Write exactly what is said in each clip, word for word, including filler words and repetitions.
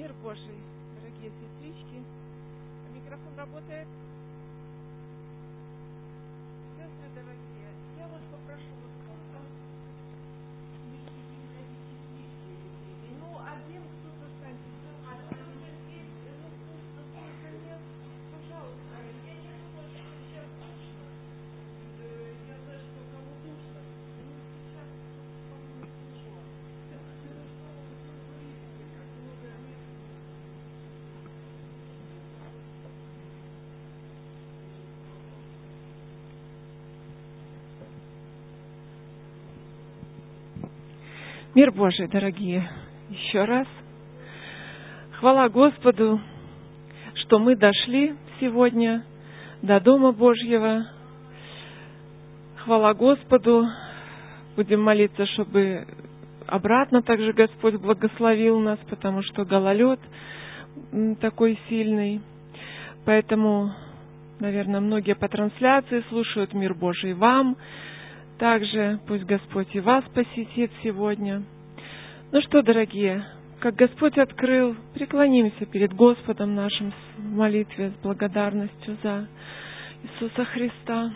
Мир Божий, дорогие сестрички. Микрофон работает? Сестры дорогие, я вас попрошу, вот кто-то, ну, один кто-то станет, а кто-то здесь, ну, кто-то нет, пожалуйста, я не думаю, что сейчас душно, я даже пока не душно, но сейчас, по-моему, тяжело. Хорошо, вы говорите, как много мест. Мир Божий, дорогие, еще раз. Хвала Господу, что мы дошли сегодня до Дома Божьего. Хвала Господу. Будем молиться, чтобы обратно также Господь благословил нас, потому что гололед такой сильный. Поэтому, наверное, многие по трансляции слушают Мир Божий вам. Также пусть Господь и вас посетит сегодня. Ну что, дорогие, как Господь открыл, преклонимся перед Господом нашим в молитве с благодарностью за Иисуса Христа.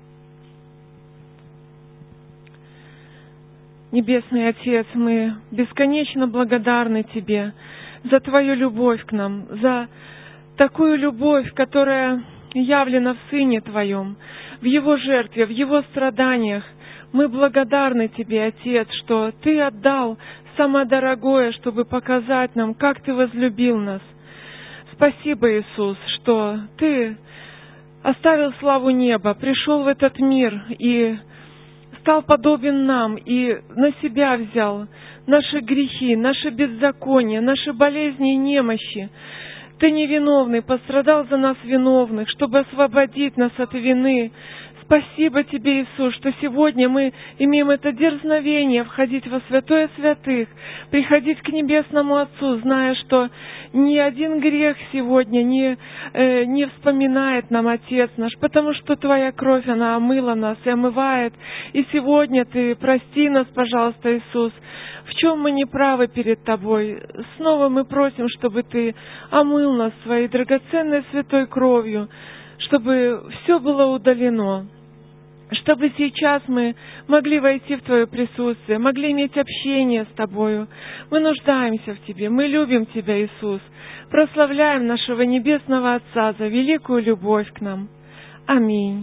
Небесный Отец, мы бесконечно благодарны Тебе за Твою любовь к нам, за такую любовь, которая явлена в Сыне Твоем, в Его жертве, в Его страданиях. Мы благодарны Тебе, Отец, что Ты отдал самое дорогое, чтобы показать нам, как Ты возлюбил нас. Спасибо, Иисус, что Ты оставил славу неба, пришел в этот мир и стал подобен нам, и на себя взял наши грехи, наши беззакония, наши болезни и немощи. Ты невиновный, пострадал за нас виновных, чтобы освободить нас от вины. Спасибо Тебе, Иисус, что сегодня мы имеем это дерзновение входить во святое святых, приходить к Небесному Отцу, зная, что ни один грех сегодня не, э, не вспоминает нам Отец наш, потому что Твоя кровь, она омыла нас и омывает. И сегодня Ты прости нас, пожалуйста, Иисус, в чем мы не правы перед Тобой. Снова мы просим, чтобы Ты омыл нас Своей драгоценной святой кровью, чтобы все было удалено, чтобы сейчас мы могли войти в Твое присутствие, могли иметь общение с Тобою. Мы нуждаемся в Тебе, мы любим Тебя, Иисус. Прославляем нашего Небесного Отца за великую любовь к нам. Аминь.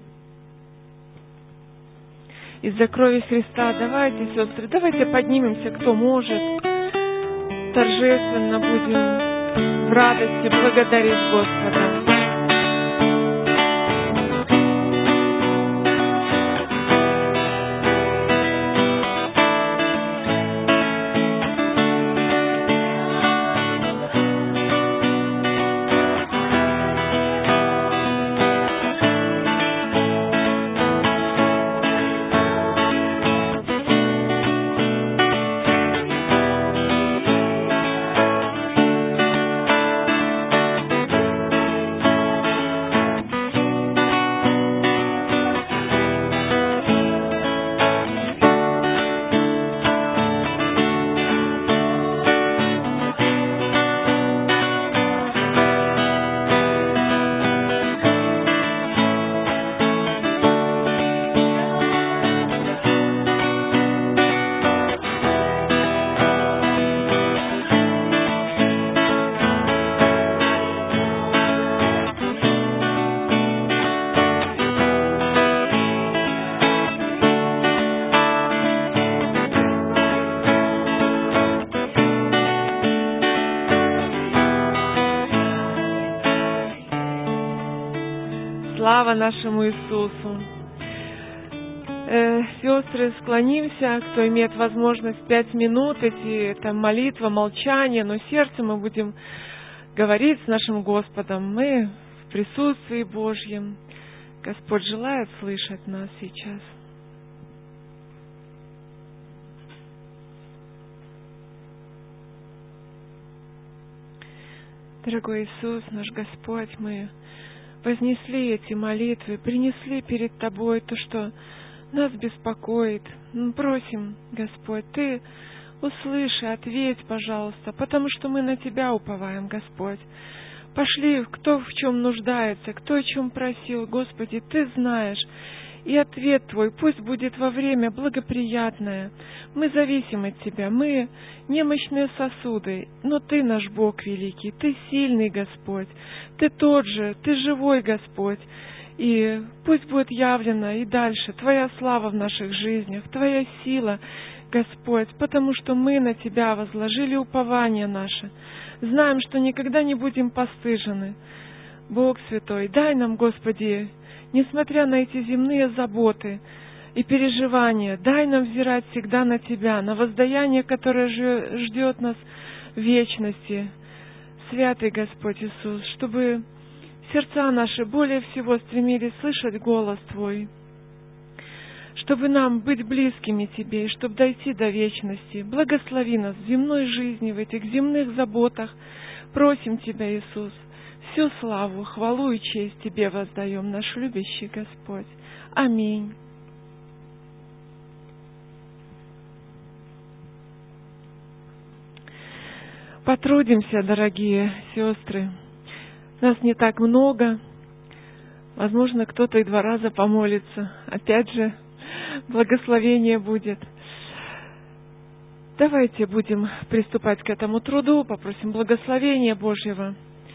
Из-за крови Христа давайте, сестры, давайте поднимемся, кто может. Торжественно будем в радости благодарить Господа. Слава нашему Иисусу! Э, сестры, склонимся, кто имеет возможность пять минут, эти, это молитва, молчание, но сердцем мы будем говорить с нашим Господом. Мы в присутствии Божьем. Господь желает слышать нас сейчас. Дорогой Иисус, наш Господь, мы вознесли эти молитвы, принесли перед Тобой то, что нас беспокоит. Мы просим, Господь, Ты услыши, ответь, пожалуйста, потому что мы на Тебя уповаем, Господь. Пошли, кто в чем нуждается, кто о чем просил, Господи, Ты знаешь. И ответ Твой пусть будет во время благоприятное. Мы зависим от Тебя, мы немощные сосуды, но Ты наш Бог великий, Ты сильный, Господь, Ты тот же, Ты живой, Господь. И пусть будет явлена и дальше Твоя слава в наших жизнях, Твоя сила, Господь, потому что мы на Тебя возложили упование наше. Знаем, что никогда не будем постыжены. Бог Святой, дай нам, Господи, несмотря на эти земные заботы и переживания, дай нам взирать всегда на Тебя, на воздаяние, которое ждет нас в вечности. Святый Господь Иисус, чтобы сердца наши более всего стремились слышать голос Твой, чтобы нам быть близкими Тебе, и чтобы дойти до вечности. Благослови нас в земной жизни, в этих земных заботах. Просим Тебя, Иисус, всю славу, хвалу и честь Тебе воздаем, наш любящий Господь. Аминь. Потрудимся, дорогие сестры. Нас не так много. Возможно, кто-то и два раза помолится. Опять же, благословение будет. Давайте будем приступать к этому труду, попросим благословения Божьего.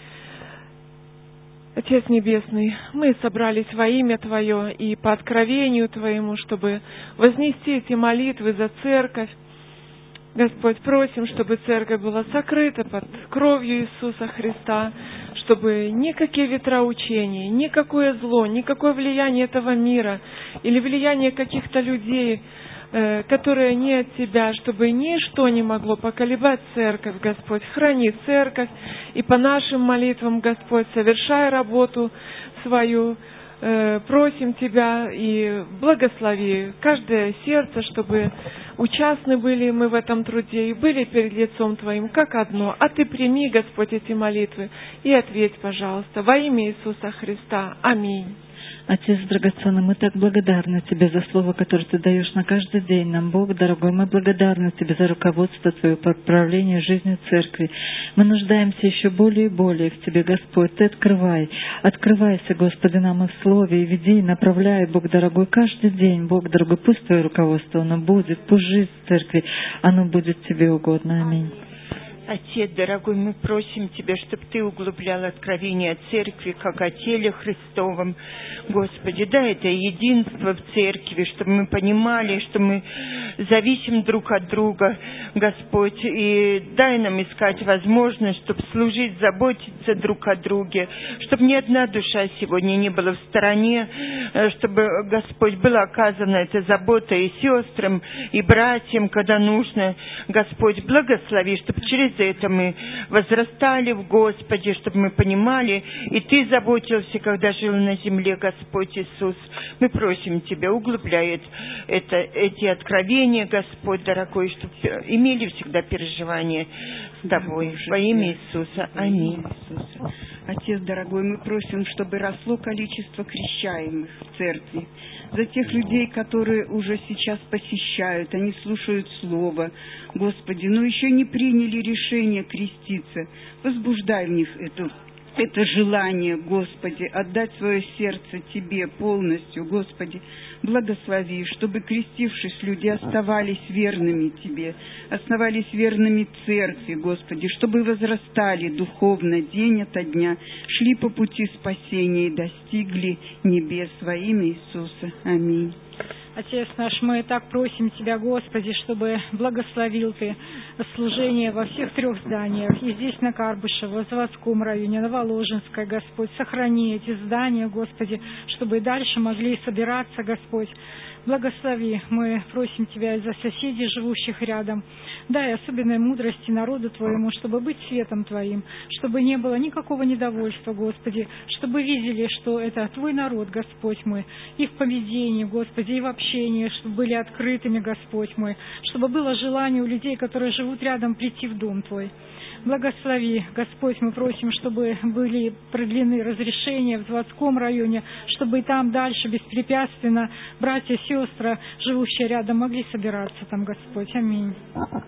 Отец Небесный, мы собрались во имя Твое и по откровению Твоему, чтобы вознести эти молитвы за церковь. Господь, просим, чтобы церковь была сокрыта под кровью Иисуса Христа, чтобы никакие ветроучения, никакое зло, никакое влияние этого мира или влияние каких-то людей, э, которые не от Тебя, чтобы ничто не могло поколебать церковь, Господь. Храни церковь и по нашим молитвам, Господь, совершай работу свою. Э, просим Тебя и благослови каждое сердце, чтобы участны были мы в этом труде и были перед лицом Твоим как одно. А Ты прими, Господь, эти молитвы и ответь, пожалуйста, во имя Иисуса Христа. Аминь. Отец драгоценный, мы так благодарны Тебе за слово, которое Ты даешь на каждый день нам, Бог дорогой. Мы благодарны Тебе за руководство Твое по правлению жизнью Церкви. Мы нуждаемся еще более и более в Тебе, Господь. Ты открывай, открывайся, Господи, нам и в Слове, и веди, и направляй, Бог дорогой, каждый день, Бог дорогой. Пусть Твое руководство, оно будет, пусть жизнь Церкви, оно будет Тебе угодно. Аминь. Отец дорогой, мы просим Тебя, чтобы Ты углублял откровение о Церкви, как о теле Христовом. Господи, дай это единство в Церкви, чтобы мы понимали, что мы зависим друг от друга, Господь, и дай нам искать возможность, чтобы служить, заботиться друг о друге, чтобы ни одна душа сегодня не была в стороне, чтобы, Господь, была оказана эта забота и сестрам, и братьям, когда нужно. Господь, благослови, чтобы через это мы возрастали в Господе, чтобы мы понимали, и Ты заботился, когда жил на земле, Господь Иисус. Мы просим Тебя, углубляй это, эти откровения, Господь дорогой, чтобы имели всегда переживания с Тобой. Во имя Иисуса. Аминь. Отец дорогой, мы просим, чтобы росло количество крещаемых в церкви. За тех людей, которые уже сейчас посещают, они слушают Слово, Господи, но еще не приняли решение креститься. Возбуждай в них эту это желание, Господи, отдать свое сердце Тебе полностью, Господи. Благослови, чтобы, крестившись, люди оставались верными Тебе, оставались верными Церкви, Господи, чтобы возрастали духовно день ото дня, шли по пути спасения и достигли небес во имя Иисуса. Аминь. Отец наш, мы так просим Тебя, Господи, чтобы благословил Ты служение во всех трех зданиях, и здесь на Карбышево, в заводском районе, на Воложенской, Господь. Сохрани эти здания, Господи, чтобы и дальше могли собираться, Господь. Благослови, мы просим Тебя и за соседей, живущих рядом. Дай особенной мудрости народу Твоему, чтобы быть светом Твоим, чтобы не было никакого недовольства, Господи, чтобы видели, что это Твой народ, Господь мой, и в поведении, Господи, и в общении, чтобы были открытыми, Господь мой, чтобы было желание у людей, которые живут рядом, прийти в дом Твой. Благослови, Господь, мы просим, чтобы были продлены разрешения в заводском районе, чтобы и там дальше беспрепятственно братья, сестры, живущие рядом, могли собираться там, Господь. Аминь.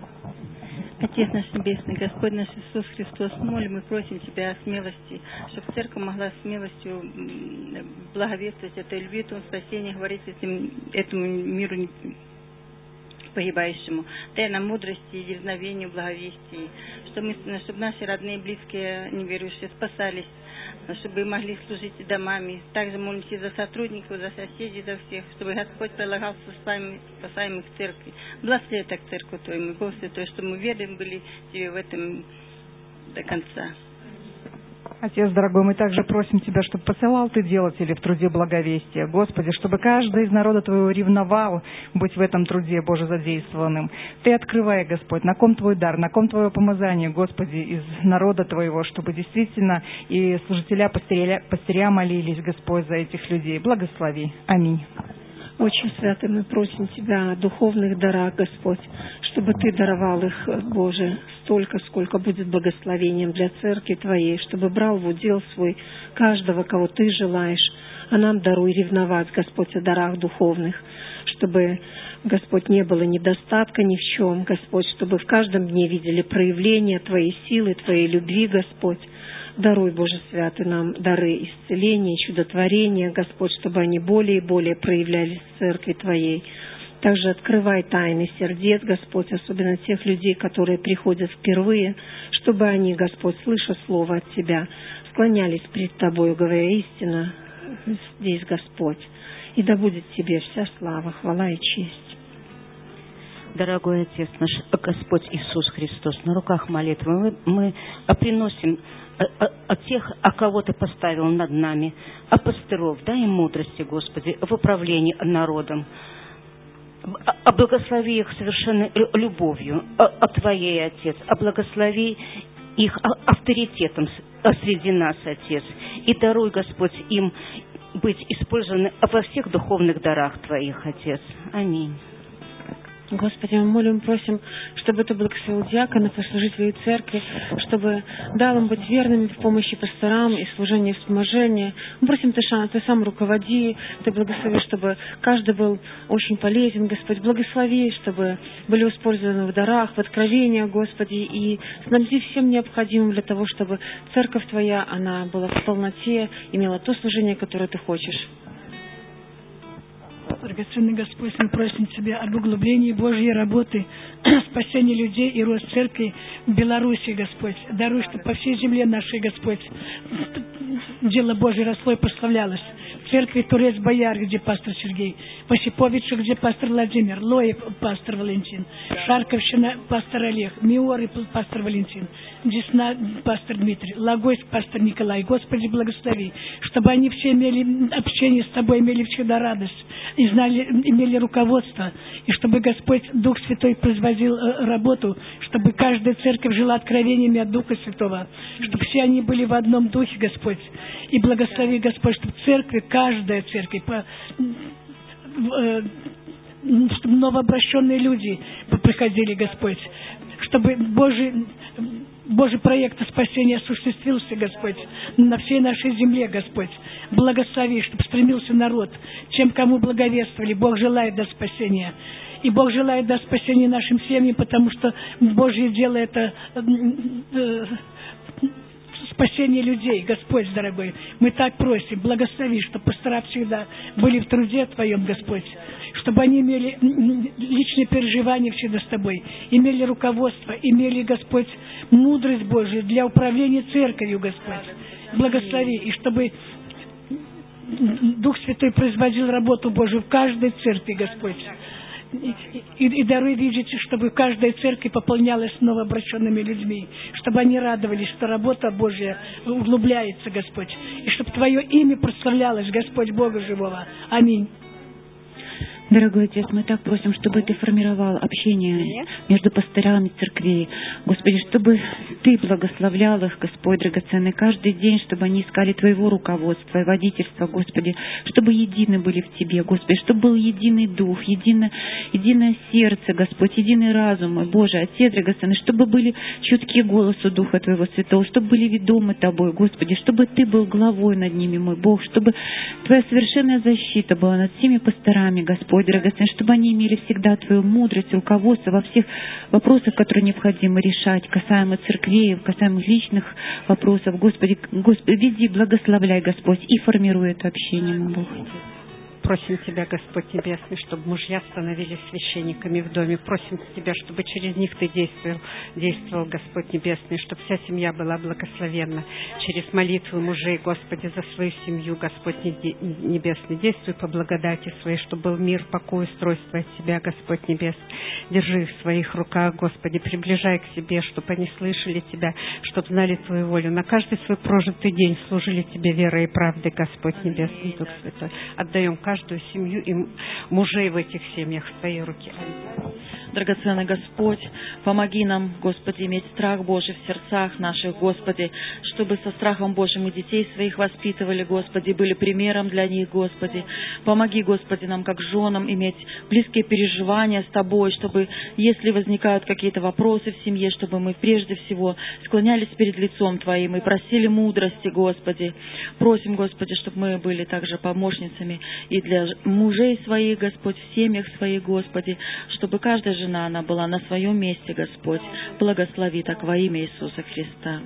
Отец наш Небесный, Господь наш Иисус Христос, молим и просим Тебя о смелости, чтобы церковь могла смелостью благовествовать этой любви, том спасении, говорить этим, этому миру погибающему. Дай нам мудрости и дерзновению благовестия, чтобы, мы, чтобы наши родные, близкие, неверующие спасались, чтобы могли служить и домами. Также молимся за сотрудников, за соседей, за всех, чтобы Господь прилагал спасаемых в церкви. Благослови так церковь Твою, Бог Святой, чтобы мы верны были Тебе в этом до конца. Отец дорогой, мы также просим Тебя, чтобы посылал Ты делателей в труде благовестия. Господи, чтобы каждый из народа Твоего ревновал быть в этом труде, Боже, задействованным. Ты открывай, Господь, на ком Твой дар, на ком Твое помазание, Господи, из народа Твоего, чтобы действительно и служителя, пастыря, пастыря молились, Господь, за этих людей. Благослови. Аминь. Очень святый, мы просим Тебя о духовных дарах, Господь, чтобы Ты даровал их, Боже, столько, сколько будет благословением для церкви Твоей, чтобы брал в удел свой каждого, кого Ты желаешь. А нам даруй ревновать, Господь, о дарах духовных, чтобы, Господь, не было недостатка ни в чем, Господь, чтобы в каждом дне видели проявление Твоей силы, Твоей любви, Господь. Даруй, Боже Святый, нам дары исцеления, чудотворения, Господь, чтобы они более и более проявлялись в церкви Твоей. Также открывай тайны сердец, Господь, особенно тех людей, которые приходят впервые, чтобы они, Господь, слыша Слово от Тебя, склонялись пред Тобою, говоря истинно, здесь Господь. И да будет Тебе вся слава, хвала и честь. Дорогой Отец наш, Господь Иисус Христос, на руках молитвы мы, мы приносим от тех, о кого Ты поставил над нами, о пастыров, дай им мудрости, Господи, в управлении народом, облагослови их совершенно любовью о Твоей, Отец, облагослови их авторитетом среди нас, Отец, и даруй, Господь, им быть использованы во всех духовных дарах Твоих, Отец. Аминь. Господи, мы молим, просим, чтобы Ты благословил диаконов и служителей церкви, чтобы дал им быть верными в помощи пасторам и служении вспоможения. Мы просим, Ты, Ты сам руководи, Ты благослови, чтобы каждый был очень полезен, Господь. Благослови, чтобы были использованы в дарах, в откровениях, Господи, и снабди всем необходимым для того, чтобы церковь Твоя, она была в полноте, имела то служение, которое Ты хочешь. Драгоценный Господь, мы просим Тебя об углублении Божьей работы, спасении людей и рост церкви в Беларуси, Господь. Даруй, чтобы по всей земле нашей, Господь, дело Божье росло и прославлялось. В церкви Турец-Бояр, где пастор Сергей, в Осиповичах, где пастор Владимир, Лоев, пастор Валентин, Шарковщина, пастор Олег, Миоры, пастор Валентин, Десна, пастор Дмитрий, Логойск, пастор Николай. Господи, благослови, чтобы они все имели общение с Тобой, имели всегда радость, и знали, имели руководство, и чтобы Господь, Дух Святой, производил работу, чтобы каждая церковь жила откровениями от Духа Святого, чтобы все они были в одном духе, Господь. И благослови, Господь, чтобы церкви, каждая церковь, по, э, чтобы новообращенные люди приходили, Господь, чтобы Божий, Божий проект спасения осуществился, Господь, на всей нашей земле, Господь. Благослови, чтобы стремился народ, чем кому благовествовали. Бог желает дать спасения. И Бог желает дать спасения нашим семьям, потому что Божье дело это э, спасение людей, Господь дорогой. Мы так просим, благослови, чтобы пастора всегда были в труде Твоем, Господь, чтобы они имели личные переживания всегда с Тобой, имели руководство, имели, Господь, мудрость Божию для управления церковью, Господь. Благослови, и чтобы Дух Святой производил работу Божию в каждой церкви, Господь. И, и, и даруй видеть, чтобы каждая церковь пополнялась новообращенными людьми, чтобы они радовались, что работа Божья углубляется, Господь, и чтобы Твое имя прославлялось, Господь, Бога живого. Аминь. Дорогой Отец, мы так просим, чтобы Ты формировал общение между пастырями церквей. Господи, чтобы Ты благословлял их, Господь драгоценный, каждый день, чтобы они искали Твоего руководства и водительства, Господи, чтобы едины были в Тебе, Господи, чтобы был единый дух, единое, единое сердце, Господь, единый разум, мой Боже, Отец драгоценный, чтобы были чуткие голосу Духа Твоего Святого, чтобы были ведомы Тобой, Господи, чтобы Ты был главой над ними, мой Бог, чтобы Твоя совершенная защита была над всеми пасторами, Господь, драгоценный, чтобы они имели всегда Твою мудрость, руководство во всех вопросах, которые необходимо решать, касаемо церквей, касаемо личных вопросов. Господи, Господи, веди, благословляй, Господь, и формируй это общение, мой Бог. Просим Тебя, Господь Небесный, чтобы мужья становились священниками в доме. Просим Тебя, чтобы через них Ты действовал, действовал, Господь Небесный, чтобы вся семья была благословенна. Через молитвы мужей, Господи, за свою семью, Господь Небесный, действуй по благодати Своей, чтобы был мир, покой, устройство от Тебя, Господь Небесный. Держи их в Своих руках, Господи, приближай к себе, чтобы они слышали Тебя, чтобы знали Твою волю. На каждый свой прожитый день служили Тебе верой и правдой, Господь Небесный, Дух Святой. Отдаем каждому каждую семью и мужей в этих семьях в Твоей руке. Драгоценный Господь, помоги нам, Господи, иметь страх Божий в сердцах наших, Господи, чтобы со страхом Божьим и детей своих воспитывали, Господи, были примером для них, Господи. Помоги, Господи, нам, как женам, иметь близкие переживания с Тобой, чтобы, если возникают какие-то вопросы в семье, чтобы мы прежде всего склонялись перед лицом Твоим и просили мудрости, Господи. Просим, Господи, чтобы мы были также помощницами и для мужей своих, Господь, в семьях своих, Господи, чтобы каждая жена, она была на своем месте, Господь. Благослови так во имя Иисуса Христа.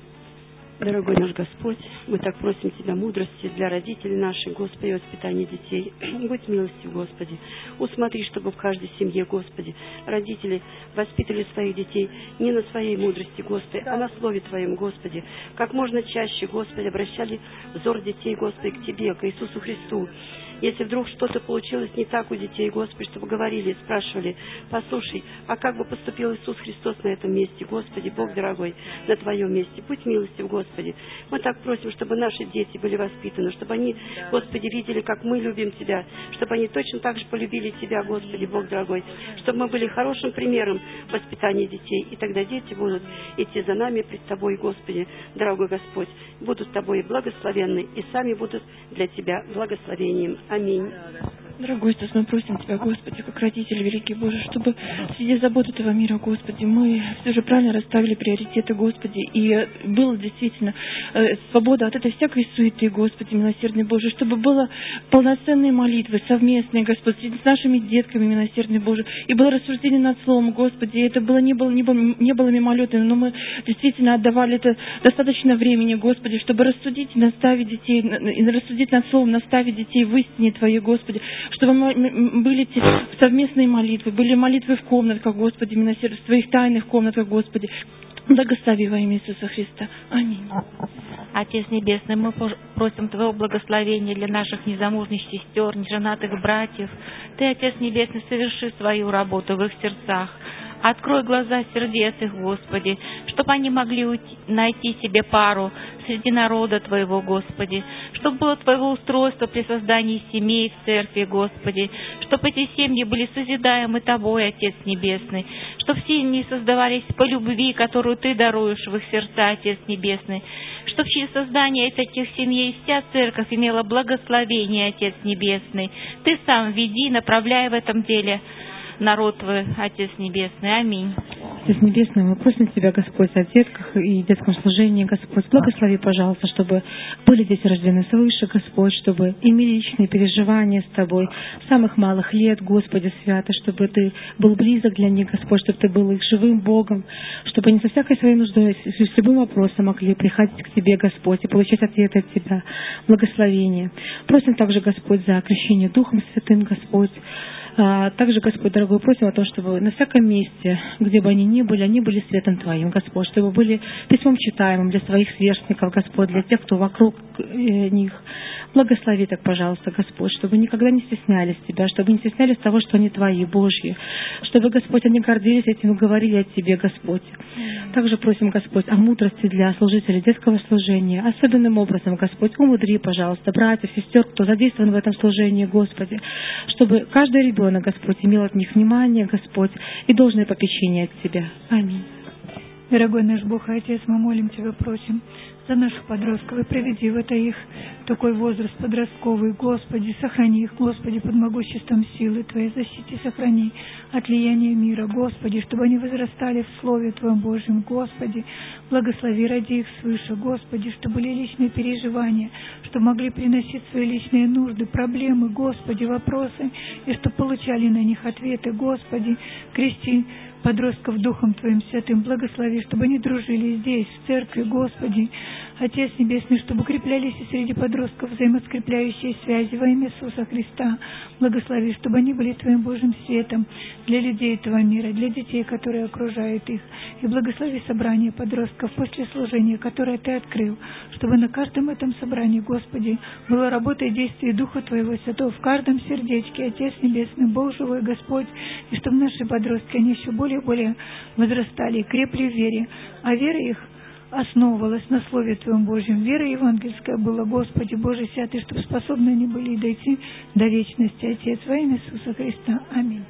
Дорогой наш Господь, мы так просим Тебя мудрости для родителей наших, Господи, воспитания детей. Будь милостив, Господи. Усмотри, чтобы в каждой семье, Господи, родители воспитывали своих детей не на своей мудрости, Господи, а на Слове Твоем, Господи. Как можно чаще, Господи, обращали взор детей, Господи, к Тебе, к Иисусу Христу. Если вдруг что-то получилось не так у детей, Господи, чтобы говорили, спрашивали, послушай, а как бы поступил Иисус Христос на этом месте, Господи, Бог дорогой, на Твоем месте, будь милостив, Господи. Мы так просим, чтобы наши дети были воспитаны, чтобы они, Господи, видели, как мы любим Тебя, чтобы они точно так же полюбили Тебя, Господи, Бог дорогой, чтобы мы были хорошим примером воспитания детей, и тогда дети будут идти за нами пред Тобой, Господи, дорогой Господь, будут Тобой благословенны и сами будут для Тебя благословением. Аминь. Дорогой Иисус, мы просим Тебя, Господи, как родители, великий Боже, чтобы среди забот этого мира, Господи, мы все же правильно расставили приоритеты, Господи, и была действительно э, свобода от этой всякой суеты, Господи, милосердный Боже, чтобы было полноценные молитвы, совместные, Господи, с нашими детками, милосердный Боже, и было рассуждение над Словом, Господи, и это было, не было, не было, не было мимолетным, но мы действительно отдавали это достаточно времени, Господи, чтобы рассудить и наставить детей, и рассудить над Словом, наставить детей в истине Твоей, Господи, чтобы мы были эти совместные молитвы, были молитвы в комнатках, Господи, милосердие, в Твоих тайных комнатках, Господи. Благослови во имя Иисуса Христа. Аминь. Отец Небесный, мы просим Твоего благословения для наших незамужних сестер, неженатых братьев. Ты, Отец Небесный, соверши свою работу в их сердцах. Открой глаза сердец их, Господи, чтобы они могли уйти, найти себе пару среди народа Твоего, Господи, чтобы было Твоего устройства при создании семей в церкви, Господи, чтобы эти семьи были созидаемы Тобой, Отец Небесный, чтобы все они создавались по любви, которую Ты даруешь в их сердца, Отец Небесный, чтобы через создание этих семей вся церковь имела благословение, Отец Небесный. Ты сам веди, направляй в этом деле народ Твой, Отец Небесный. Аминь. Отец Небесный, мы просим Тебя, Господь, о детках и детском служении, Господь. Благослови, пожалуйста, чтобы были дети рождены свыше, Господь, чтобы имели личные переживания с Тобой с самых малых лет, Господи, свято, чтобы Ты был близок для них, Господь, чтобы Ты был их живым Богом, чтобы они со всякой своей нуждой, с любым вопросом могли приходить к Тебе, Господь, и получать ответы от Тебя, благословение. Просим также, Господь, за крещение Духом Святым, Господь. Также, Господь, дорогой, просим о том, чтобы на всяком месте, где бы они ни были, они были светом Твоим, Господь, чтобы были письмом читаемым для своих сверстников, Господь, для тех, кто вокруг них. Благослови так, пожалуйста, Господь, чтобы никогда не стеснялись Тебя, чтобы не стеснялись того, что они Твои, Божьи, чтобы, Господь, они гордились этим и говорили о Тебе, Господь. Также просим, Господь, о мудрости для служителей детского служения. Особенным образом, Господь, умудри, пожалуйста, братьев, сестер, кто задействован в этом служении, Господи, чтобы каждый ребенок, Господь, имел от них внимание, Господь, и должное попечение от Тебя. Аминь. Дорогой наш Бог и Отец, мы молим Тебя, просим за наших подростков и приведи в это их такой возраст подростковый. Господи, сохрани их, Господи, под могуществом силы Твоей, защити, сохрани от влияния мира, Господи, чтобы они возрастали в Слове Твоем Божьем, Господи, благослови, ради их свыше, Господи, чтобы были личные переживания, чтобы могли приносить свои личные нужды, проблемы, Господи, вопросы, и чтобы получали на них ответы, Господи, крести подростков Духом Твоим Святым, благослови, чтобы они дружили здесь, в церкви, Господи, Отец Небесный, чтобы укреплялись и среди подростков взаимоскрепляющие связи во имя Иисуса Христа. Благослови, чтобы они были Твоим Божьим светом для людей этого мира, для детей, которые окружают их. И благослови собрание подростков после служения, которое Ты открыл, чтобы на каждом этом собрании, Господи, была работа и действие Духа Твоего Святого в каждом сердечке, Отец Небесный, Бог живой, Господь, и чтобы наши подростки, они еще более и более возрастали и крепли в вере, а вера их основывалась на Слове Твоем Божьем. Вера евангельская была, Господи, Боже Святый, чтобы способны они были дойти до вечности, Отец, во имя Иисуса Христа. Аминь.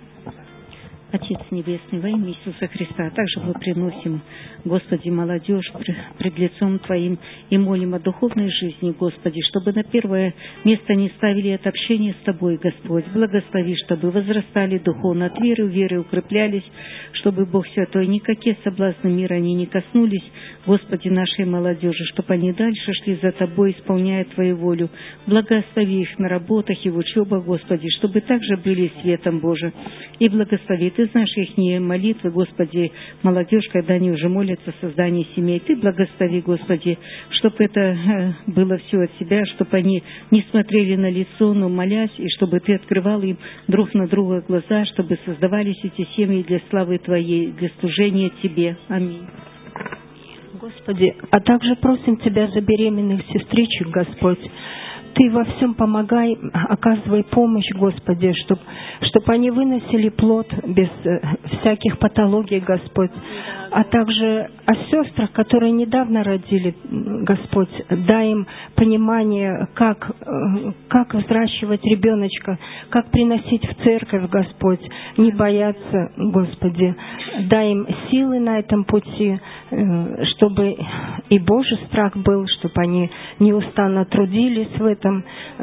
Отец Небесный, во имя Иисуса Христа, также мы приносим, Господи, молодежь пред лицом Твоим и молим о духовной жизни, Господи, чтобы на первое место не ставили это общение с Тобой, Господь. Благослови, чтобы возрастали духовно от веры в веры, укреплялись, чтобы, Бог Святой, никакие соблазны мира они не коснулись, Господи, нашей молодежи, чтобы они дальше шли за Тобой, исполняя Твою волю. Благослови их на работах и в учебах, Господи, чтобы также были светом Божиим. И благослови, Ты знаешь их молитвы, Господи, молодежь, когда они уже молятся о создании семей. Ты благослови, Господи, чтобы это было все от Тебя, чтобы они не смотрели на лицо, но молясь, и чтобы Ты открывал им друг на друга глаза, чтобы создавались эти семьи для славы Твоей, для служения Тебе. Аминь. Господи, а также просим Тебя за беременных сестричек, Господь. Ты во всем помогай, оказывай помощь, Господи, чтобы чтоб они выносили плод без всяких патологий, Господь. А также о сестрах, которые недавно родили, Господь, дай им понимание, как, как взращивать ребеночка, как приносить в церковь, Господь, не бояться, Господи. Дай им силы на этом пути, чтобы и Божий страх был, чтобы они неустанно трудились в этом,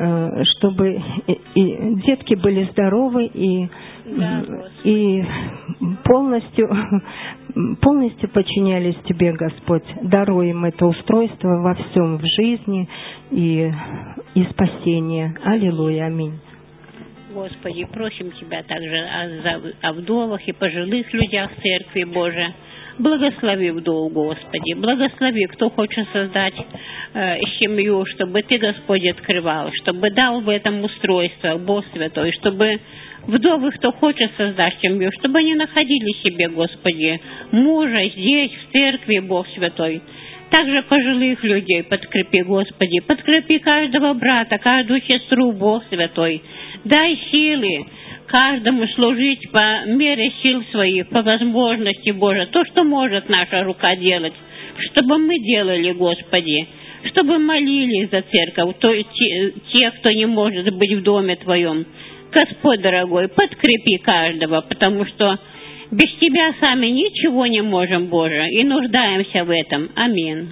чтобы и детки были здоровы и, да, и полностью, полностью подчинялись Тебе, Господь. Даруй им это устройство во всем, в жизни и, и спасение. Аллилуйя, аминь. Господи, просим Тебя также о, о вдовах и пожилых людях Церкви Божией. Благослови вдов, Господи, благослови, кто хочет создать э, семью, чтобы Ты, Господи, открывал, чтобы дал в этом устройство, Бог Святой, чтобы вдовы, кто хочет создать семью, чтобы они находили себе, Господи, мужа здесь, в церкви, Бог Святой. Также пожилых людей подкрепи, Господи, подкрепи каждого брата, каждую сестру, Бог Святой. Дай силы каждому служить по мере сил своих, по возможности, Боже, то, что может наша рука делать, чтобы мы делали, Господи, чтобы молились за церковь, то, те, те, кто не может быть в доме Твоем. Господь дорогой, подкрепи каждого, потому что без Тебя сами ничего не можем, Боже, и нуждаемся в этом. Аминь.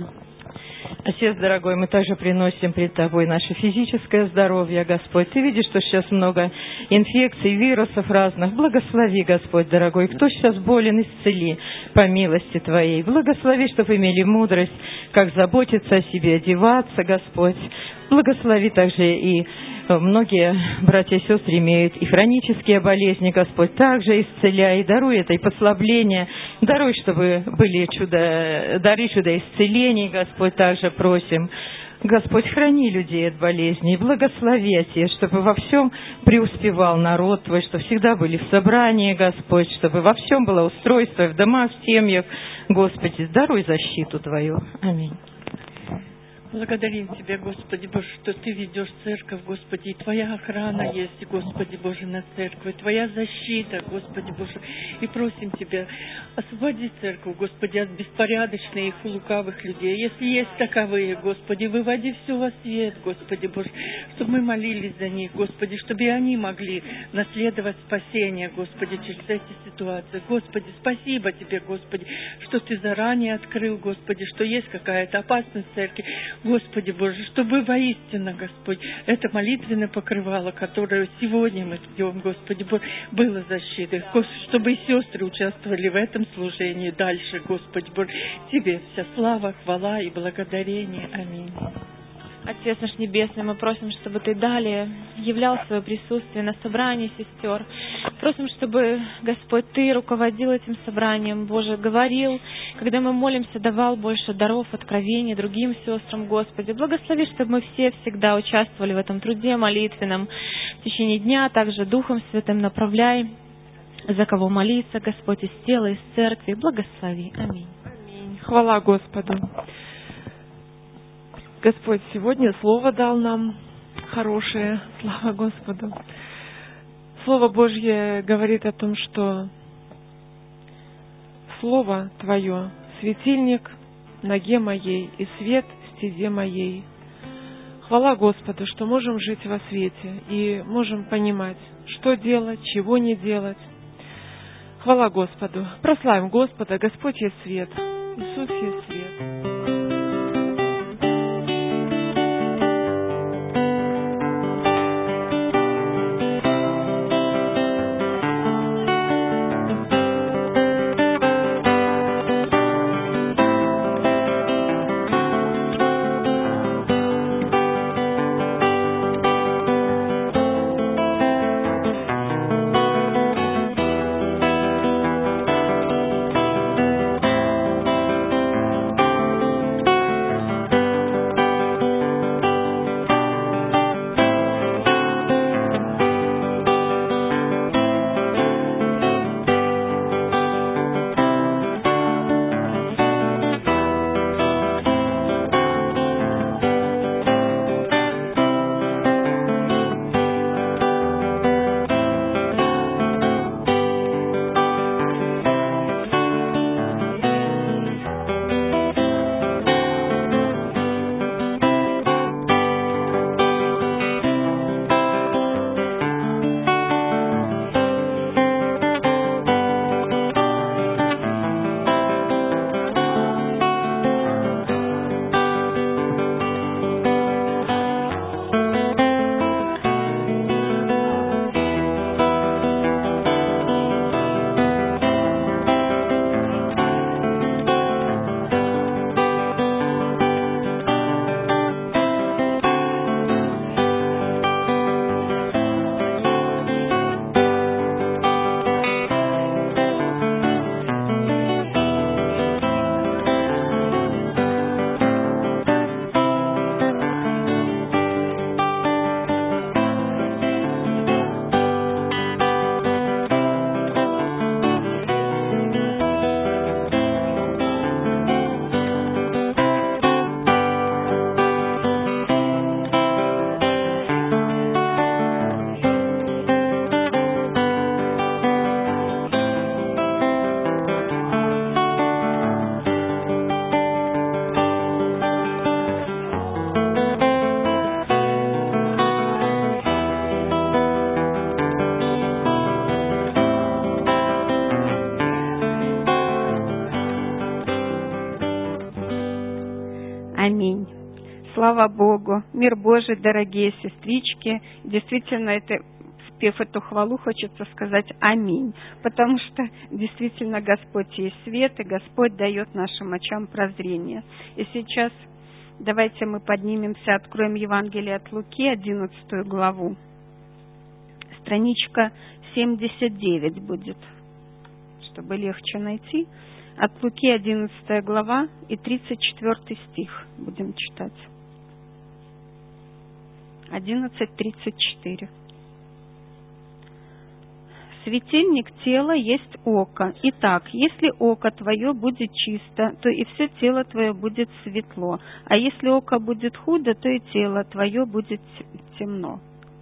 Отец дорогой, мы также приносим пред Тобой наше физическое здоровье, Господь. Ты видишь, что сейчас много инфекций, вирусов разных. Благослови, Господь дорогой. Кто сейчас болен, исцели по милости Твоей. Благослови, чтобы имели мудрость, как заботиться о себе, одеваться, Господь. Благослови также и многие братья и сестры имеют и хронические болезни, Господь, также исцеляй, и даруй это, и послабление, даруй, чтобы были чудо, дары чудо исцелений, Господь, также просим. Господь, храни людей от болезней, благослови, Отец, чтобы во всем преуспевал народ Твой, чтобы всегда были в собрании, Господь, чтобы во всем было устройство, в домах, в семьях, Господи, даруй защиту Твою. Аминь. Благодарим Тебя, Господи Боже, что Ты ведешь церковь, Господи, и Твоя охрана есть, Господи Боже, на церкви, Твоя защита, Господи Боже, и просим Тебя, освободи церковь, Господи, от беспорядочных и лукавых людей. Если есть таковые, Господи, выводи все во свет, Господи Боже, чтобы мы молились за них, Господи, чтобы и они могли наследовать спасение, Господи, через эти ситуации. Господи, спасибо Тебе, Господи, что Ты заранее открыл, Господи, что есть какая-то опасность в церкви. Господи Боже, чтобы воистину, Господь, это молитвенное покрывало, которое сегодня мы ждем, Господи Боже, было защитой. Господи, чтобы и сестры участвовали в этом служении дальше, Господи Боже. Тебе вся слава, хвала и благодарение. Аминь. Отец наш Небесный, мы просим, чтобы Ты далее являл свое присутствие на собрании сестер. Просим, чтобы, Господь, Ты руководил этим собранием, Боже, говорил, когда мы молимся, давал больше даров, откровений другим сестрам, Господи. Благослови, чтобы мы все всегда участвовали в этом труде молитвенном в течение дня, также Духом Святым направляй, за кого молиться, Господь, из тела, из церкви. Благослови. Аминь. Аминь. Хвала Господу. Господь сегодня Слово дал нам хорошее, слава Господу. Слово Божье говорит о том, что Слово Твое — светильник ноге моей и свет стезе моей. Хвала Господу, что можем жить во свете и можем понимать, что делать, чего не делать. Хвала Господу. Прославим Господа. Господь есть свет. Иисус есть свет. Аминь. Слава Богу. Мир Божий, дорогие сестрички. Действительно, это, спев эту хвалу, хочется сказать аминь. Потому что действительно Господь есть свет, и Господь дает нашим очам прозрение. И сейчас давайте мы поднимемся, откроем Евангелие от Луки, одиннадцатую главу. Страничка семьдесят девять будет, чтобы легче найти. От Луки одиннадцатая глава и тридцать четвёртый стих будем читать. одиннадцать тридцать четыре. светильник тела есть око. Итак, если око твое будет чисто, то и все тело твое будет светло. А если око будет худо, то и тело твое будет темно.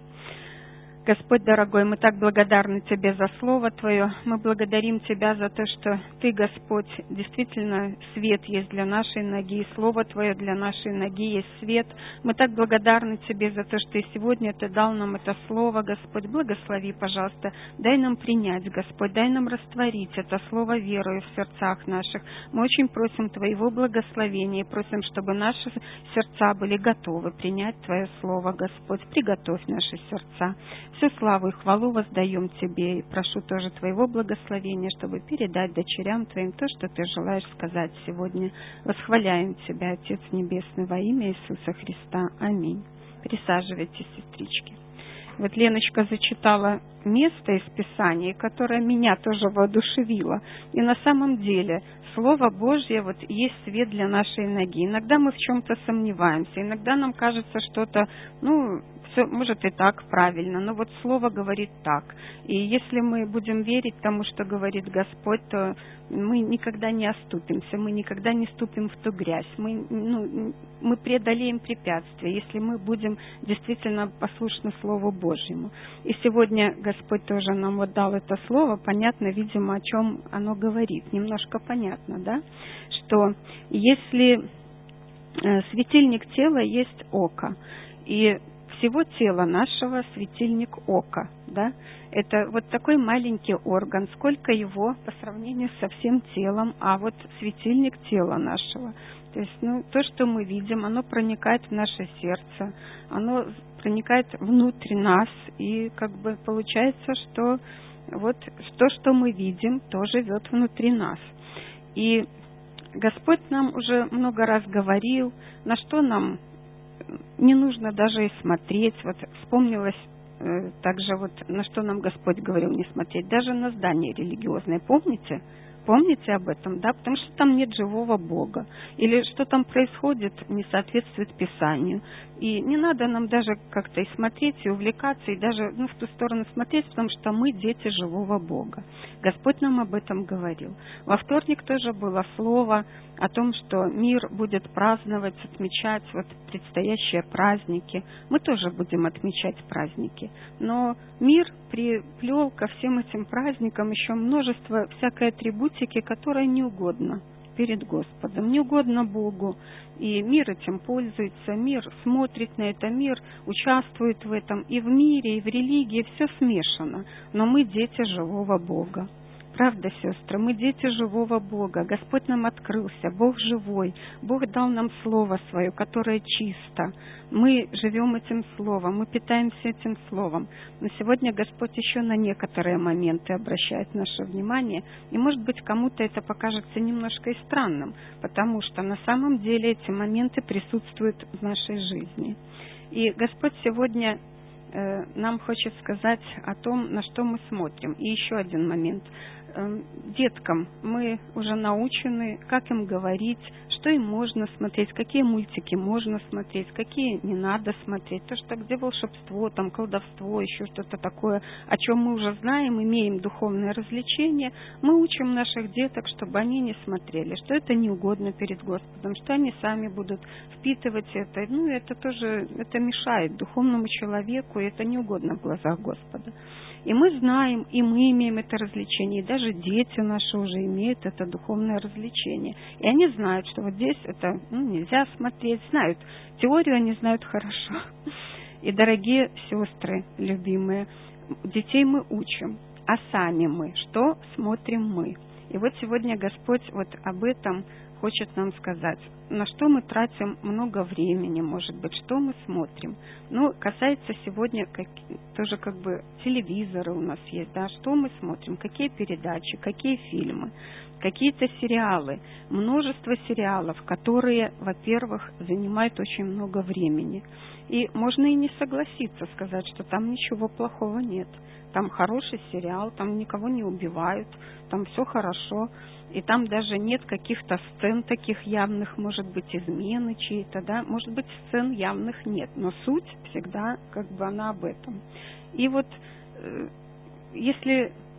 Господь дорогой, мы так благодарны Тебе за Слово Твое. Мы благодарим Тебя за то, что Ты, Господь, действительно свет есть для нашей ноги, и Слово Твое для нашей ноги есть свет. Мы так благодарны Тебе за то, что и сегодня Ты дал нам это Слово, Господь. Благослови, пожалуйста, дай нам принять, Господь, дай нам растворить это Слово верою в сердцах наших. Мы очень просим Твоего благословения, просим, чтобы наши сердца были готовы принять Твое Слово, Господь. Приготовь наши сердца. Всю славу и хвалу воздаем Тебе, и прошу тоже Твоего благословения, чтобы передать дочерям Твоим то, что Ты желаешь сказать сегодня. Восхваляем Тебя, Отец Небесный, во имя Иисуса Христа. Аминь. Присаживайтесь, сестрички. Вот Леночка зачитала место из Писания, которое меня тоже воодушевило. И на самом деле Слово Божье вот есть свет для нашей ноги. Иногда мы в чем-то сомневаемся, иногда нам кажется что-то, ну, все, может и так правильно, но вот Слово говорит так. И если мы будем верить тому, что говорит Господь, то мы никогда не оступимся, мы никогда не ступим в ту грязь, мы, ну, мы преодолеем препятствия, если мы будем действительно послушны Слову Божьему. И сегодня Господь тоже нам вот дал это Слово, понятно, видимо, о чем оно говорит, немножко понятно, да, что если э, светильник тела есть око, и всего тела нашего светильник ока, да, это вот такой маленький орган, сколько его по сравнению со всем телом, а вот светильник тела нашего. То есть, ну, то, что мы видим, оно проникает в наше сердце, оно проникает внутрь нас, и как бы получается, что вот то, что мы видим, то живет внутри нас. И Господь нам уже много раз говорил, на что нам не нужно даже и смотреть. Вот вспомнилось э, также, вот, на что нам Господь говорил не смотреть, даже на здание религиозное. Помните? Помните об этом, да? Потому что там нет живого Бога. Или что там происходит, не соответствует Писанию. И не надо нам даже как-то и смотреть, и увлекаться, и даже ну, в ту сторону смотреть, потому что мы дети живого Бога. Господь нам об этом говорил. Во вторник тоже было слово о том, что мир будет праздновать, отмечать вот предстоящие праздники. Мы тоже будем отмечать праздники. Но мир приплел ко всем этим праздникам еще множество всякой атрибутики, которая не угодна перед Господом, не угодно Богу. И мир этим пользуется, мир смотрит на это, мир участвует в этом. И в мире, и в религии все смешано. Но мы дети живого Бога. Правда, сестры, мы дети живого Бога. Господь нам открылся, Бог живой. Бог дал нам Слово Свое, которое чисто. Мы живем этим Словом, мы питаемся этим Словом. Но сегодня Господь еще на некоторые моменты обращает наше внимание. И, может быть, кому-то это покажется немножко и странным, потому что на самом деле эти моменты присутствуют в нашей жизни. И Господь сегодня э, нам хочет сказать о том, на что мы смотрим. И еще один момент. Деткам мы уже научены, как им говорить, что им можно смотреть, какие мультики можно смотреть, какие не надо смотреть. То, что где волшебство, там колдовство, еще что-то такое, о чем мы уже знаем, имеем духовное развлечение, мы учим наших деток, чтобы они не смотрели, что это не угодно перед Господом, что они сами будут впитывать это. Ну, это тоже, это мешает духовному человеку, и это не угодно в глазах Господа. И мы знаем, и мы имеем это развлечение, и даже дети наши уже имеют это духовное развлечение. И они знают, что вот здесь это ну, нельзя смотреть, знают. Теорию они знают хорошо. И, дорогие сестры, любимые, детей мы учим, а сами мы, что смотрим мы. И вот сегодня Господь вот об этом хочет нам сказать, на что мы тратим много времени, может быть, что мы смотрим. Ну, касается сегодня как, тоже как бы телевизора у нас есть, да, что мы смотрим, какие передачи, какие фильмы, какие-то сериалы, множество сериалов, которые, во-первых, занимают очень много времени. И можно и не согласиться, сказать, что там ничего плохого нет. Там хороший сериал, там никого не убивают, там все хорошо. И там даже нет каких-то сцен таких явных, может быть, измены чьи-то, да, может быть, сцен явных нет, но суть всегда как бы она об этом. И вот э, если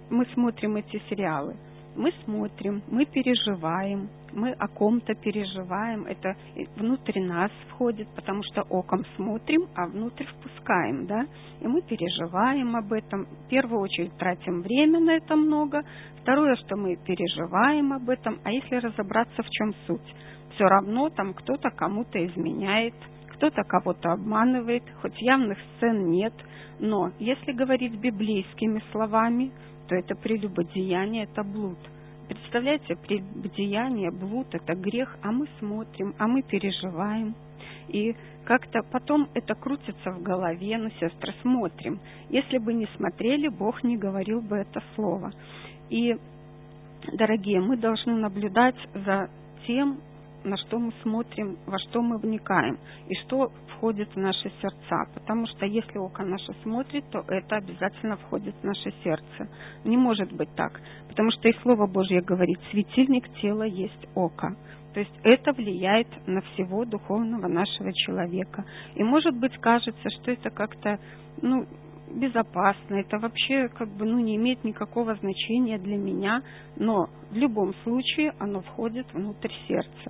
мы смотрим эти сериалы? Мы смотрим, мы переживаем, мы о ком-то переживаем, это внутрь нас входит, потому что оком смотрим, а внутрь впускаем, да, и мы переживаем об этом. В первую очередь тратим время на это много, второе, что мы переживаем об этом, а если разобраться, в чем суть? Все равно там кто-то кому-то изменяет, кто-то кого-то обманывает, хоть явных сцен нет, но если говорить библейскими словами, то это прелюбодеяние, это блуд. Представляете, прелюбодеяние, блуд – это грех, а мы смотрим, а мы переживаем. И как-то потом это крутится в голове, ну, сестры, смотрим. Если бы не смотрели, Бог не говорил бы это слово. И, дорогие, мы должны наблюдать за тем, на что мы смотрим, во что мы вникаем, и что входит в наши сердца. Потому что если око наше смотрит, то это обязательно входит в наше сердце. Не может быть так. Потому что и Слово Божье говорит, светильник тела есть око. То есть это влияет на всего духовного нашего человека. И может быть кажется, что это как-то, ну, безопасно, это вообще как бы, ну, не имеет никакого значения для меня, но в любом случае оно входит внутрь сердца.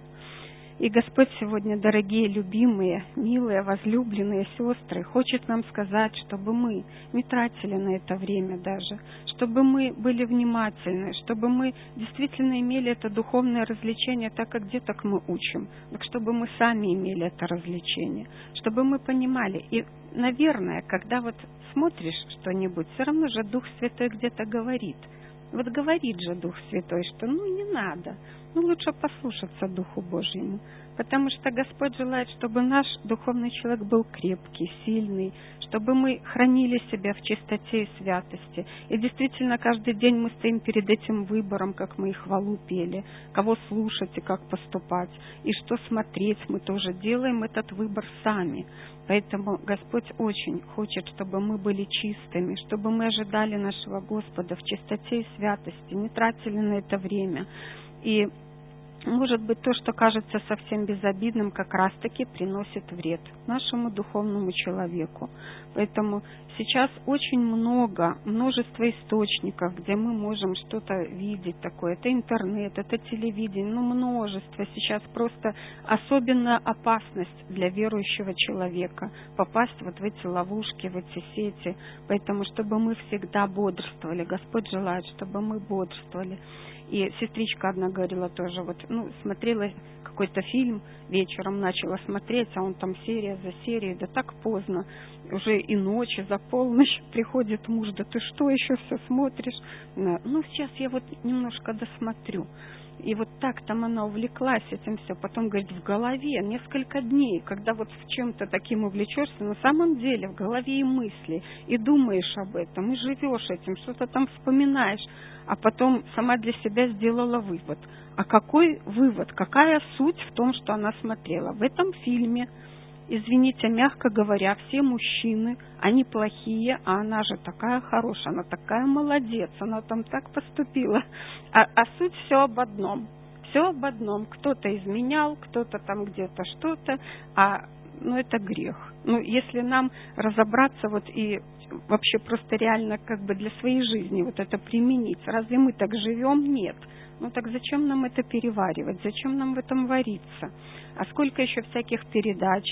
И Господь сегодня, дорогие, любимые, милые, возлюбленные сестры, хочет нам сказать, чтобы мы не тратили на это время даже, чтобы мы были внимательны, чтобы мы действительно имели это духовное развлечение, так как деток мы учим, так чтобы мы сами имели это развлечение, чтобы мы понимали. И, наверное, когда вот смотришь что-нибудь, все равно же Дух Святой где-то говорит. Вот говорит же Дух Святой, что ну не надо, ну лучше послушаться Духу Божьему, потому что Господь желает, чтобы наш духовный человек был крепкий, сильный, чтобы мы хранили себя в чистоте и святости. И действительно, каждый день мы стоим перед этим выбором, как мы и хвалу пели, кого слушать и как поступать, и что смотреть, мы тоже делаем этот выбор сами. Поэтому Господь очень хочет, чтобы мы были чистыми, чтобы мы ожидали нашего Господа в чистоте и святости, не тратили на это время. И, может быть, то, что кажется совсем безобидным, как раз-таки приносит вред нашему духовному человеку. Поэтому сейчас очень много, множество источников, где мы можем что-то видеть такое. Это интернет, это телевидение, ну множество. Сейчас просто особенная опасность для верующего человека попасть вот в эти ловушки, в эти сети. Поэтому, чтобы мы всегда бодрствовали. Господь желает, чтобы мы бодрствовали. И сестричка одна говорила тоже, вот, ну, смотрела какой-то фильм, вечером начала смотреть, а он там серия за серией, да так поздно, уже и ночи, за полночь приходит муж, да ты что еще все смотришь? Ну, сейчас я вот немножко досмотрю. И вот так там она увлеклась этим все. Потом, говорит, в голове несколько дней, когда вот в чем-то таким увлечешься, на самом деле в голове и мысли, и думаешь об этом, и живешь этим, что-то там вспоминаешь, а потом сама для себя сделала вывод. А какой вывод? Какая суть в том, что она смотрела? В этом фильме, извините, мягко говоря, все мужчины, они плохие, а она же такая хорошая, она такая молодец, она там так поступила. А, а суть все об одном. Все об одном. Кто-то изменял, кто-то там где-то что-то, а ну, это грех. Ну, если нам разобраться вот и вообще просто реально как бы для своей жизни вот это применить, разве мы так живем? Нет. Ну так зачем нам это переваривать? Зачем нам в этом вариться? А сколько еще всяких передач,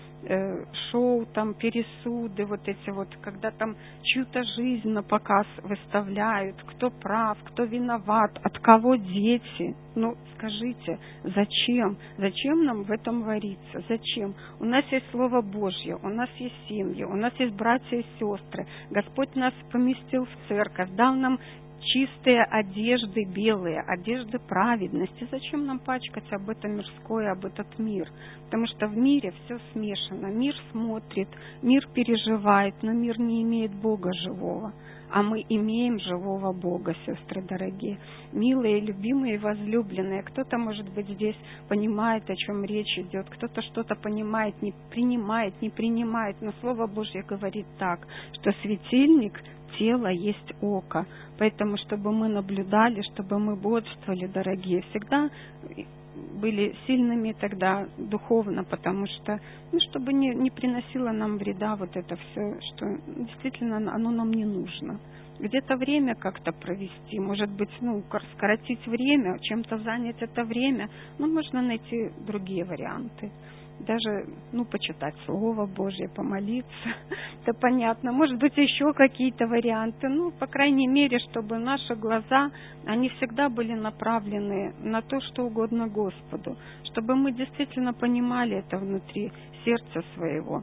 э, шоу, там, пересуды, вот эти вот, когда там чью-то жизнь на показ выставляют, кто прав, кто виноват, от кого дети. Ну, скажите, зачем? Зачем нам в этом вариться? Зачем? У нас есть Слово Божье, у нас есть семьи, у нас есть братья и сестры. Господь нас поместил в церковь, дал нам чистые одежды белые, одежды праведности. Зачем нам пачкать об это мирское, об этот мир? Потому что в мире все смешано. Мир смотрит, мир переживает, но мир не имеет Бога живого. А мы имеем живого Бога, сестры дорогие. Милые, любимые, возлюбленные. Кто-то, может быть, здесь понимает, о чем речь идет. Кто-то что-то понимает, не принимает, не принимает. Но Слово Божье говорит так, что светильник тело есть око. Поэтому, чтобы мы наблюдали, чтобы мы бодрствовали, дорогие, всегда были сильными тогда духовно, потому что, ну, чтобы не, не приносило нам вреда вот это все, что действительно оно нам не нужно. Где-то время как-то провести, может быть, ну, скоротить время, чем-то занять это время, но можно найти другие варианты. Даже, ну, почитать Слово Божье, помолиться, это понятно. Может быть, еще какие-то варианты. Ну, по крайней мере, чтобы наши глаза, они всегда были направлены на то, что угодно Господу. Чтобы мы действительно понимали это внутри сердца своего.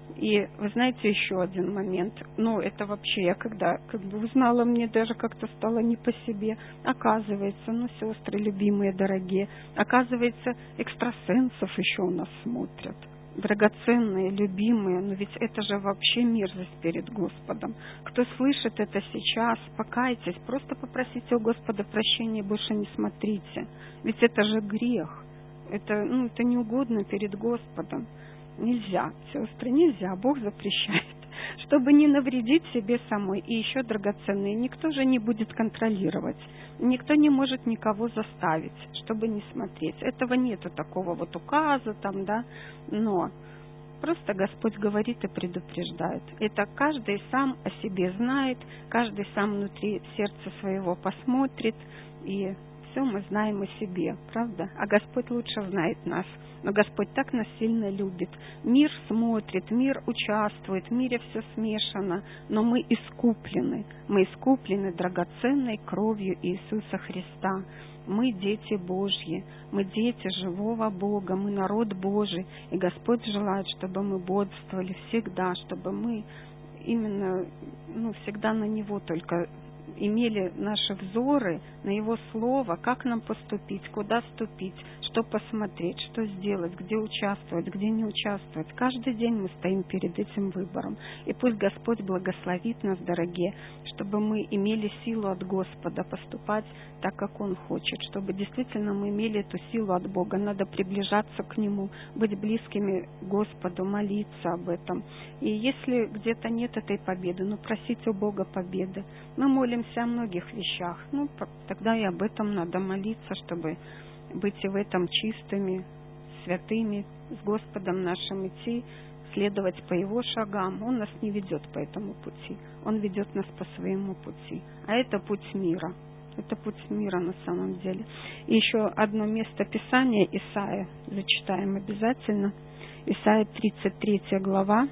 И вы знаете, еще один момент. Ну, это вообще, я когда как бы узнала, мне даже как-то стало не по себе. Оказывается, ну, сестры любимые, дорогие, оказывается, экстрасенсов еще у нас смотрят. Драгоценные, любимые, но ведь это же вообще мерзость перед Господом. Кто слышит это сейчас, покайтесь, просто попросите у Господа прощения, больше не смотрите. Ведь это же грех. Это, ну, это неугодно перед Господом. Нельзя, сестры, нельзя, Бог запрещает, чтобы не навредить себе самой. И еще драгоценные, никто же не будет контролировать, никто не может никого заставить, чтобы не смотреть. Этого нету такого вот указа там, да, но просто Господь говорит и предупреждает. Это каждый сам о себе знает, каждый сам внутри сердца своего посмотрит, и все мы знаем о себе, правда? А Господь лучше знает нас. Но Господь так нас сильно любит. Мир смотрит, мир участвует, в мире все смешано, но мы искуплены. Мы искуплены драгоценной кровью Иисуса Христа. Мы дети Божьи, мы дети живого Бога, мы народ Божий. И Господь желает, чтобы мы бодрствовали всегда, чтобы мы именно, ну, всегда на Него только имели наши взоры на Его Слово, как нам поступить, куда ступить, что посмотреть, что сделать, где участвовать, где не участвовать. Каждый день мы стоим перед этим выбором. И пусть Господь благословит нас, дорогие, чтобы мы имели силу от Господа поступать так, как Он хочет, чтобы действительно мы имели эту силу от Бога. Надо приближаться к Нему, быть близкими к Господу, молиться об этом. И если где-то нет этой победы, ну, просите у Бога победы. Мы молимся о многих вещах. Ну, тогда и об этом надо молиться, чтобы быть и в этом чистыми, святыми, с Господом нашим идти, следовать по Его шагам. Он нас не ведет по этому пути. Он ведет нас по своему пути. А это путь мира. Это путь мира на самом деле. И еще одно место Писания, Исаия, зачитаем обязательно. Исаия тридцать третья глава,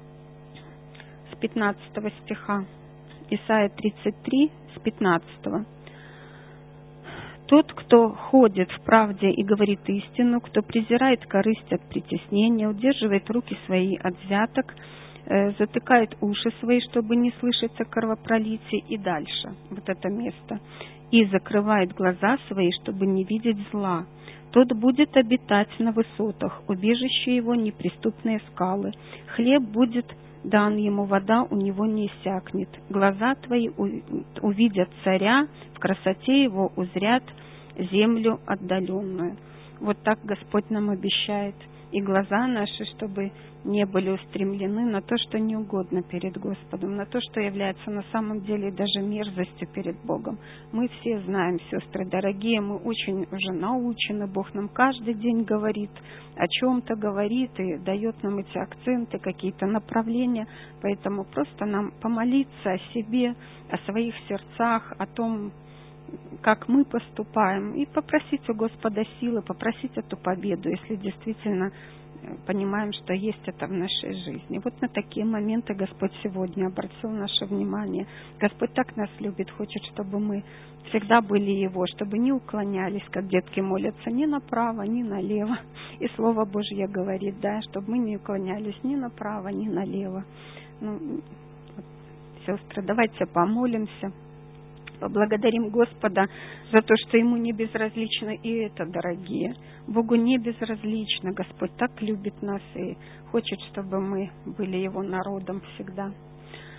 с пятнадцатого стиха. Исаия тридцать три, с пятнадцатого. Тот, кто ходит в правде и говорит истину, кто презирает корысть от притеснения, удерживает руки свои от взяток, э, затыкает уши свои, чтобы не слышать о кровопролитии, и дальше, вот это место, и закрывает глаза свои, чтобы не видеть зла. Тот будет обитать на высотах, убежище его неприступные скалы. Хлеб будет дан ему, вода у него не иссякнет. Глаза твои увидят царя, в красоте его узрят землю отдаленную. Вот так Господь нам обещает. И глаза наши, чтобы не были устремлены на то, что не угодно перед Господом, на то, что является на самом деле даже мерзостью перед Богом. Мы все знаем, сестры дорогие, мы очень уже научены, Бог нам каждый день говорит, о чем-то говорит и дает нам эти акценты, какие-то направления. Поэтому просто нам помолиться о себе, о своих сердцах, о том, как мы поступаем, и попросить у Господа силы, попросить эту победу, если действительно понимаем, что есть это в нашей жизни. Вот на такие моменты Господь сегодня обратил наше внимание. Господь так нас любит, хочет, чтобы мы всегда были Его, чтобы не уклонялись, как детки молятся, ни направо, ни налево. И Слово Божье говорит, да, чтобы мы не уклонялись ни направо, ни налево. Ну, вот, сестры, давайте помолимся. Поблагодарим Господа за то, что Ему не безразлично и это, дорогие. Богу не безразлично. Господь так любит нас и хочет, чтобы мы были Его народом всегда.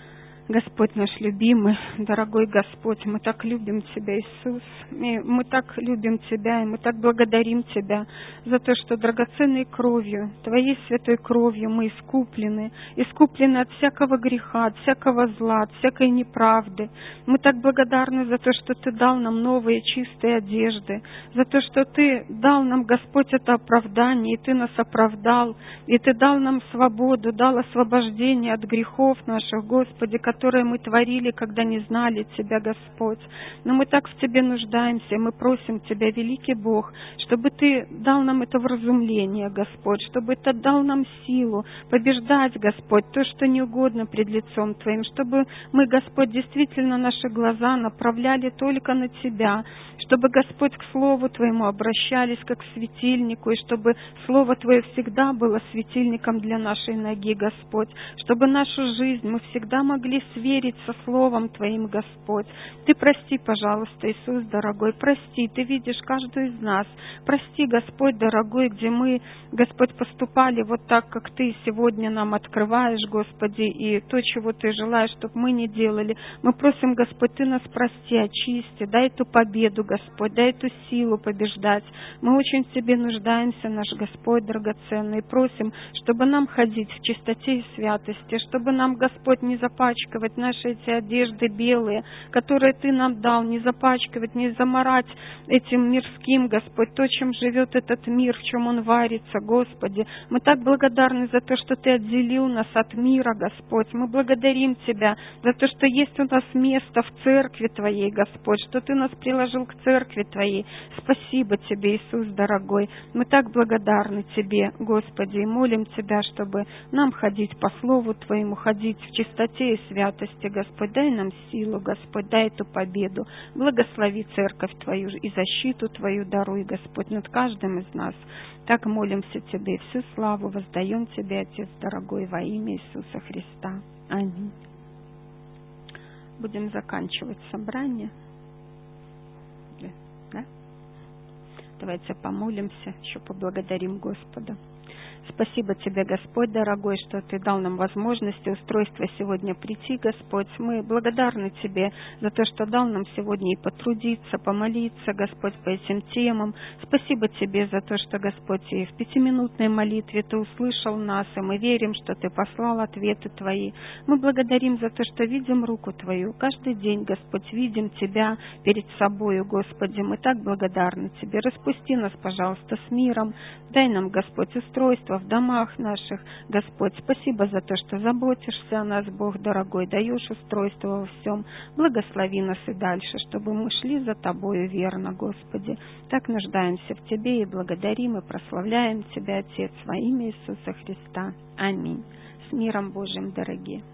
Господь наш любимый, дорогой Господь, мы так любим Тебя, Иисус, и мы так любим Тебя, и мы так благодарим Тебя за то, что драгоценной кровью, Твоей святой кровью мы искуплены, искуплены от всякого греха, от всякого зла, от всякой неправды. Мы так благодарны за то, что Ты дал нам новые чистые одежды, за то, что Ты дал нам, Господь, это оправдание, и Ты нас оправдал, и Ты дал нам свободу, дал освобождение от грехов наших, Господи, которые мы творили, когда не знали Тебя, Господь. Но мы так в Тебе нуждаемся, мы просим Тебя, великий Бог, чтобы Ты дал нам это вразумление, Господь, чтобы Ты дал нам силу побеждать, Господь, то, что не угодно пред лицом Твоим, чтобы мы, Господь, действительно наши глаза направляли только на Тебя, чтобы, Господь, к Слову Твоему обращались как к светильнику, и чтобы Слово Твое всегда было светильником для нашей ноги, Господь, чтобы нашу жизнь мы всегда могли сверить со Словом Твоим, Господь. Ты прости, пожалуйста, Иисус, дорогой, прости, Ты видишь каждую из нас. Прости, Господь, дорогой, где мы, Господь, поступали вот так, как Ты сегодня нам открываешь, Господи, и то, чего Ты желаешь, чтобы мы не делали. Мы просим, Господь, Ты нас прости, очисти, дай эту победу, Господь, дай эту силу побеждать. Мы очень в Тебе нуждаемся, наш Господь драгоценный, и просим, чтобы нам ходить в чистоте и святости, чтобы нам, Господь, не запачкивать наши эти одежды белые, которые Ты нам дал, не запачкивать, не замарать этим мирским, Господь, то, чем живет этот мир, в чем он варится, Господи. Мы так благодарны за то, что Ты отделил нас от мира, Господь. Мы благодарим Тебя за то, что есть у нас место в церкви Твоей, Господь, что Ты нас приложил к церкви Твоей. Спасибо Тебе, Иисус, дорогой. Мы так благодарны Тебе, Господи, и молим Тебя, чтобы нам ходить по Слову Твоему, ходить в чистоте и святости, Господь. Дай нам силу, Господь, дай эту победу. Благослови церковь Твою и защиту Твою даруй, Господь, над каждым из нас. Так молимся Тебе, всю славу воздаем Тебе, Отец дорогой, во имя Иисуса Христа. Аминь. Будем заканчивать собрание. Да? Давайте помолимся, еще поблагодарим Господа. Спасибо Тебе, Господь, дорогой, что Ты дал нам возможность и устройство сегодня прийти, Господь. Мы благодарны Тебе за то, что дал нам сегодня и потрудиться, помолиться, Господь, по этим темам. Спасибо Тебе за то, что, Господь, и в пятиминутной молитве Ты услышал нас, и мы верим, что Ты послал ответы Твои. Мы благодарим за то, что видим руку Твою. Каждый день, Господь, видим Тебя перед собою, Господи. Мы так благодарны Тебе. Распусти нас, пожалуйста, с миром. Дай нам, Господь, устройство в домах наших. Господь, спасибо за то, что заботишься о нас, Бог дорогой, даешь устройство во всем. Благослови нас и дальше, чтобы мы шли за Тобою верно, Господи. Так нуждаемся в Тебе и благодарим и прославляем Тебя, Отец, во имя Иисуса Христа. Аминь. С миром Божьим, дорогие.